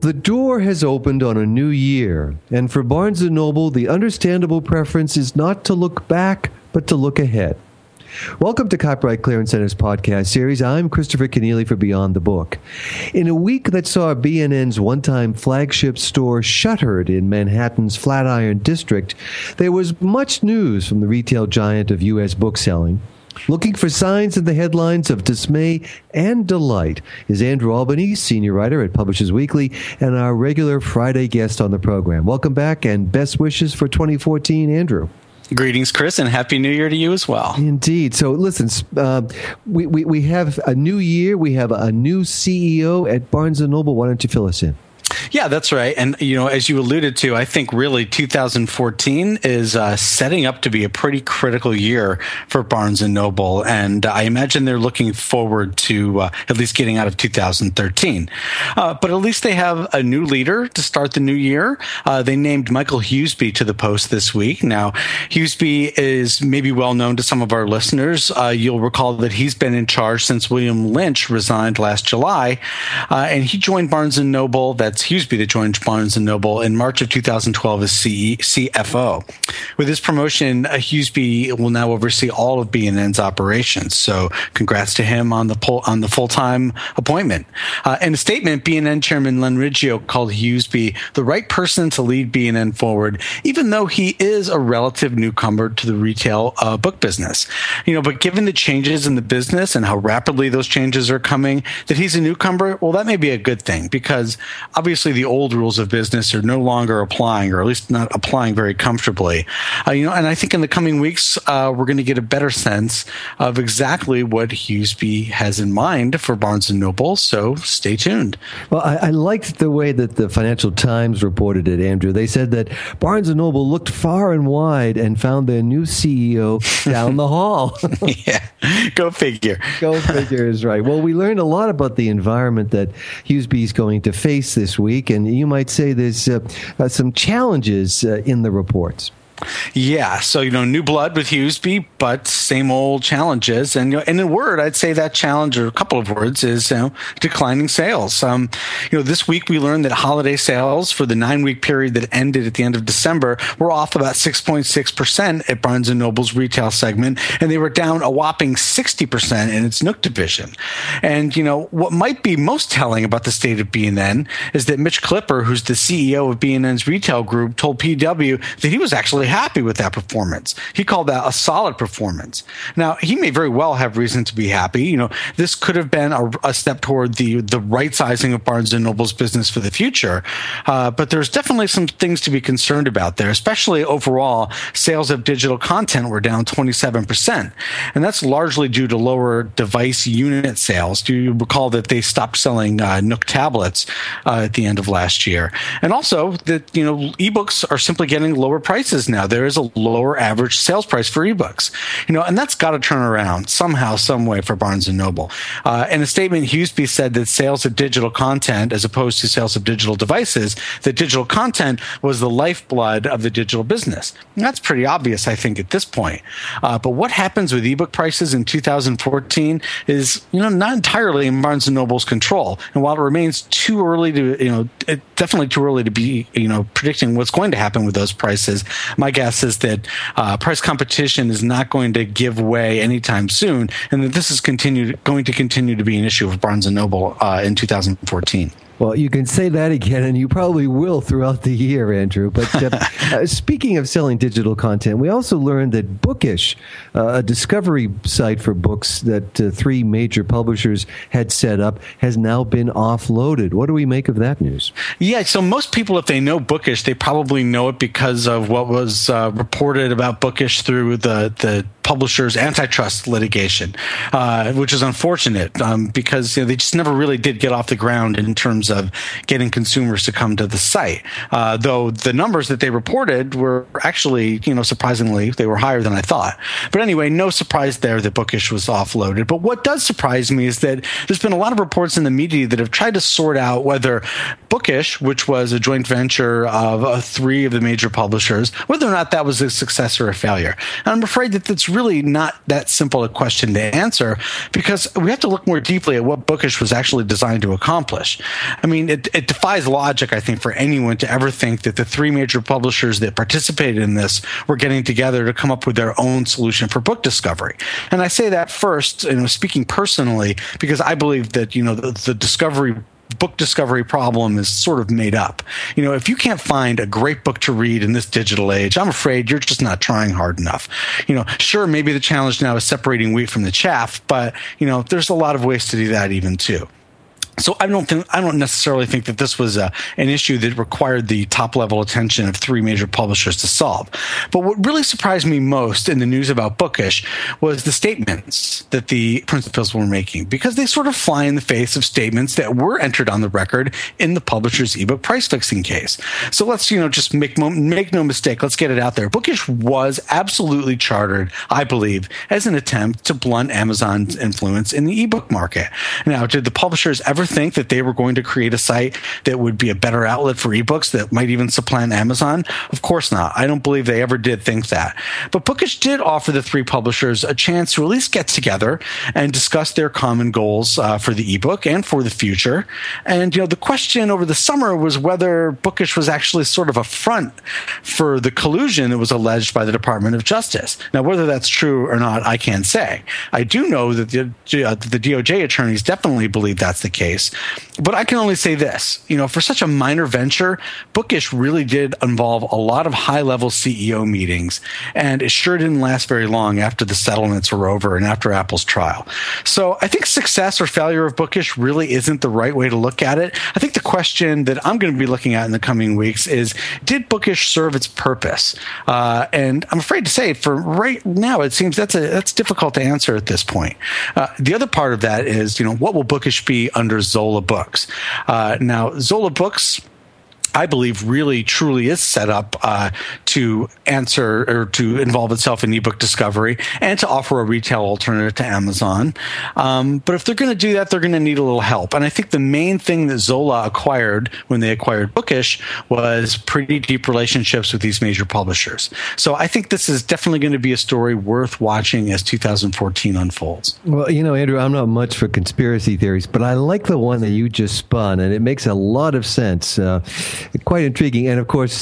The door has opened on a new year, and for Barnes & Noble, the understandable preference is not to look back, but to look ahead. Welcome to Copyright Clearance Center's podcast series. I'm Christopher Kenneally for Beyond the Book. In a week that saw BNN's one-time flagship store shuttered in Manhattan's Flatiron District, there was much news from the retail giant of U.S. bookselling. Looking for signs in the headlines of dismay and delight is Andrew Albany, senior writer at Publishers Weekly, and our regular Friday guest on the program. Welcome back, and best wishes for 2014, Andrew. Greetings, Chris, and Happy New Year to you as well. Indeed. So listen, we have a new year. We have a new CEO at Barnes & Noble. Why don't you fill us in? Yeah, that's right. And, as you alluded to, I think really 2014 is setting up to be a pretty critical year for Barnes & Noble. And I imagine they're looking forward to at least getting out of 2013. But at least they have a new leader to start the new year. They named Michael Huseby to the post this week. Now, Huseby is maybe well known to some of our listeners. You'll recall that he's been in charge since William Lynch resigned last July. And he joined Barnes & Noble. That's Huseby that joined Barnes & Noble in March of 2012 as CFO. With his promotion, Huseby will now oversee all of B&N's operations. So congrats to him on the full-time appointment. In a statement, B&N Chairman Len Riggio called Huseby the right person to lead B&N forward, even though he is a relative newcomer to the retail book business. But given the changes in the business and how rapidly those changes are coming, that he's a newcomer, well, that may be a good thing, because obviously the old rules of business are no longer applying, or at least not applying very comfortably. And I think in the coming weeks, we're going to get a better sense of exactly what Huseby has in mind for Barnes & Noble, so stay tuned. Well, I liked the way that the Financial Times reported it, Andrew. They said that Barnes & Noble looked far and wide and found their new CEO down the hall. Yeah, go figure. Go figure is right. Well, we learned a lot about the environment that Huseby is going to face this week, and you might say there's some challenges in the reports. Yeah, so new blood with Huseby, but same old challenges. And in a word, I'd say that challenge, or a couple of words, is declining sales. This week we learned that holiday sales for the 9-week period that ended at the end of December were off about 6.6% at Barnes & Noble's retail segment, and they were down a whopping 60% in its Nook division. And what might be most telling about the state of B&N is that Mitch Clipper, who's the CEO of B&N's retail group, told PW that he was actually happy with that performance. He called that a solid performance. Now, he may very well have reason to be happy. This could have been a step toward the right sizing of Barnes & Noble's business for the future. But there's definitely some things to be concerned about there, especially overall sales of digital content were down 27%. And that's largely due to lower device unit sales. Do you recall that they stopped selling Nook tablets at the end of last year? And also that, ebooks are simply getting lower prices now. There is a lower average sales price for ebooks, and that's got to turn around somehow, some way for Barnes & Noble. In a statement, Huseby said that sales of digital content, as opposed to sales of digital devices, that digital content was the lifeblood of the digital business. And that's pretty obvious, I think, at this point. But what happens with ebook prices in 2014 is, not entirely in Barnes & Noble's control. And while it remains too early to, definitely too early to be, predicting what's going to happen with those prices, my guess is that price competition is not going to give way anytime soon, and that this is going to continue to be an issue for Barnes & Noble in 2014. Well, you can say that again, and you probably will throughout the year, Andrew. But speaking of selling digital content, we also learned that Bookish, a discovery site for books that 3 major publishers had set up, has now been offloaded. What do we make of that news? Yeah, so most people, if they know Bookish, they probably know it because of what was reported about Bookish through the publishers' antitrust litigation, which is unfortunate because they just never really did get off the ground in terms of getting consumers to come to the site. Though the numbers that they reported were actually, surprisingly, they were higher than I thought. But anyway, no surprise there that Bookish was offloaded. But what does surprise me is that there's been a lot of reports in the media that have tried to sort out whether Bookish, which was a joint venture of 3 of the major publishers, whether or not that was a success or a failure. And I'm afraid that that's really not that simple a question to answer, because we have to look more deeply at what Bookish was actually designed to accomplish. I mean, it defies logic, I think, for anyone to ever think that the three major publishers that participated in this were getting together to come up with their own solution for book discovery. And I say that first, speaking personally, because I believe that, the book discovery problem is sort of made up. If you can't find a great book to read in this digital age, I'm afraid you're just not trying hard enough. Sure, maybe the challenge now is separating wheat from the chaff, but, there's a lot of ways to do that even too. So I don't necessarily think that this was an issue that required the top level attention of three major publishers to solve. But what really surprised me most in the news about Bookish was the statements that the principals were making, because they sort of fly in the face of statements that were entered on the record in the publisher's ebook price fixing case. So let's just make no mistake. Let's get it out there. Bookish was absolutely chartered, I believe, as an attempt to blunt Amazon's influence in the ebook market. Now, did the publishers ever think that they were going to create a site that would be a better outlet for ebooks that might even supplant Amazon? Of course not. I don't believe they ever did think that. But Bookish did offer the three publishers a chance to at least get together and discuss their common goals for the ebook and for the future. And, the question over the summer was whether Bookish was actually sort of a front for the collusion that was alleged by the Department of Justice. Now, whether that's true or not, I can't say. I do know that the DOJ attorneys definitely believe that's the case. But I can only say this, for such a minor venture, Bookish really did involve a lot of high-level CEO meetings, and it sure didn't last very long after the settlements were over and after Apple's trial. So I think success or failure of Bookish really isn't the right way to look at it. I think the question that I'm going to be looking at in the coming weeks is, did Bookish serve its purpose? And I'm afraid to say, for right now, it seems that's difficult to answer at this point. The other part of that is, what will Bookish be under Zola Books? Now, Zola Books, I believe, really truly is set up to answer or to involve itself in ebook discovery and to offer a retail alternative to Amazon. But if they're going to do that, they're going to need a little help. And I think the main thing that Zola acquired when they acquired Bookish was pretty deep relationships with these major publishers. So I think this is definitely going to be a story worth watching as 2014 unfolds. Well, Andrew, I'm not much for conspiracy theories, but I like the one that you just spun, and it makes a lot of sense. Quite intriguing. And of course,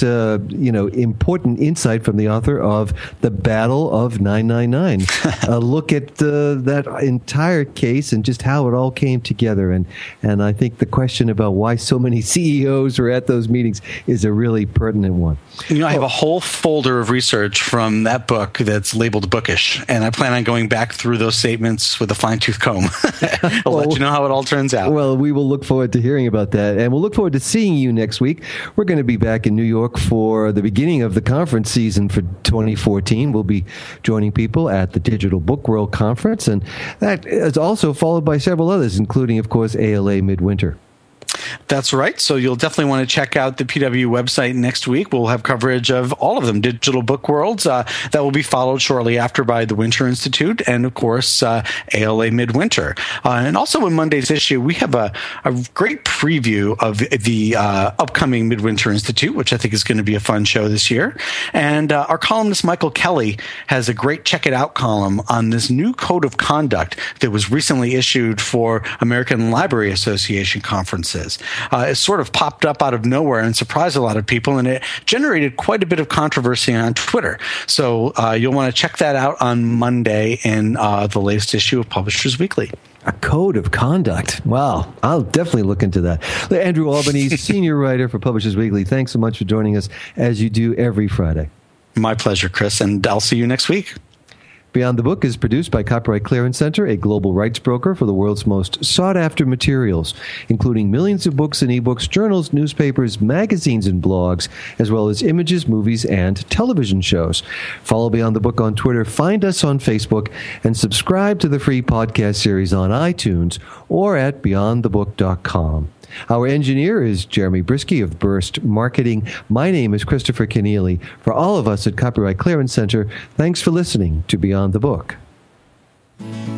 important insight from the author of The Battle of 999. Look at that entire case and just how it all came together. And I think the question about why so many CEOs are at those meetings is a really pertinent one. I have a whole folder of research from that book that's labeled Bookish, and I plan on going back through those statements with a fine-tooth comb. I'll let you know how it all turns out. Well, we will look forward to hearing about that, and we'll look forward to seeing you next week. We're going to be back in New York for the beginning of the conference season for 2014. We'll be joining people at the Digital Book World Conference, and that is also followed by several others, including, of course, ALA Midwinter. That's right. So you'll definitely want to check out the PW website next week. We'll have coverage of all of them, Digital Book Worlds. That will be followed shortly after by the Winter Institute and, of course, ALA Midwinter. And also in Monday's issue, we have a great preview of the upcoming Midwinter Institute, which I think is going to be a fun show this year. And our columnist, Michael Kelly, has a great Check It Out column on this new code of conduct that was recently issued for American Library Association conferences. It sort of popped up out of nowhere and surprised a lot of people, and it generated quite a bit of controversy on Twitter. So you'll want to check that out on Monday in the latest issue of Publishers Weekly. A code of conduct. Wow. I'll definitely look into that. Andrew Albanese, senior writer for Publishers Weekly, thanks so much for joining us as you do every Friday. My pleasure, Chris, and I'll see you next week. Beyond the Book is produced by Copyright Clearance Center, a global rights broker for the world's most sought-after materials, including millions of books and ebooks, journals, newspapers, magazines, and blogs, as well as images, movies, and television shows. Follow Beyond the Book on Twitter, find us on Facebook, and subscribe to the free podcast series on iTunes or at beyondthebook.com. Our engineer is Jeremy Brisky of Burst Marketing. My name is Christopher Keneally. For all of us at Copyright Clearance Center, thanks for listening to Beyond the Book.